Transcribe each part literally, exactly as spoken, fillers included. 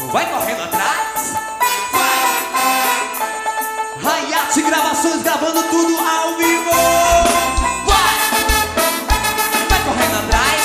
vai correndo atrás. Vai. Hayat Gravações gravando tudo ao vivo. Vai, vai correndo atrás.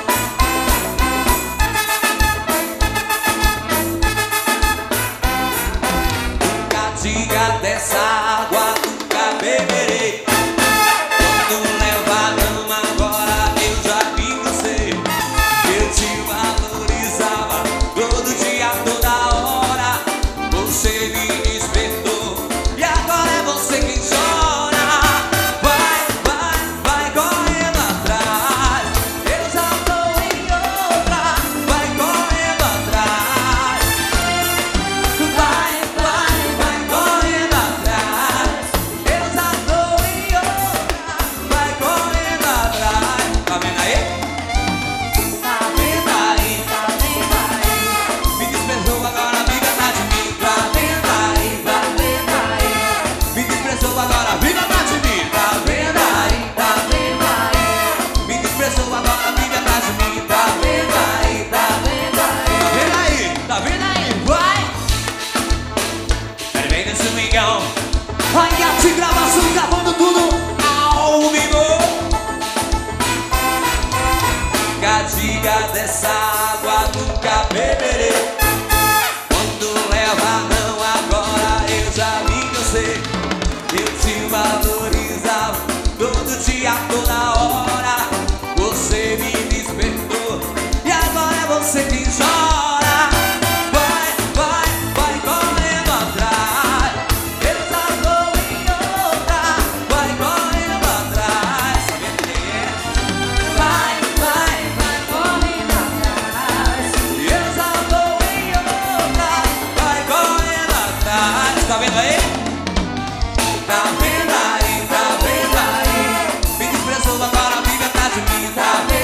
Nunca diga dessa água, nunca beberei. Quando leva não, agora eu já me cansei. Eu te valorizava todo dia, toda hora. Você me despertou e agora é você quem chora. Vai, vai, vai correndo atrás. Eu já tô em outra. Vai correndo atrás. Vai, vai, vai correndo atrás. Eu já tô em outra. Vai correndo atrás. Tá vendo aí? Tá vendo aí? Tá vendo aí? Me desprezou, agora a vida tá de mim. Tá vendo aí? Tá vendo aí? Me desprezou, agora a vida tá de mim. Tá vendo aí? Tá vendo aí? Me desprezou, agora a vida tá de mim. Tá vendo aí? Tá vendo aí? Tá vendo aí? Tá vendo aí? Vai! Vem nesse mingão. Hayat Gravações gravando tudo ao vivo. Nunca diga dessa água, nunca beberei. Quando leva não, agora eu já me cansei. Eu te valorizava todo dia, toda hora. Você me despertou e agora é você quem chora. Vai, vai, vai correndo atrás. Eu já tô em outra. Vai correndo atrás. Sabe quem é? Vai, vai, vai correndo atrás. Eu já tô em outra. Vai correndo atrás. Tá vendo aí? Tá vendo aí? Tá vendo aí? Me desprezou, agora a vida tá de mim. Tá vendo?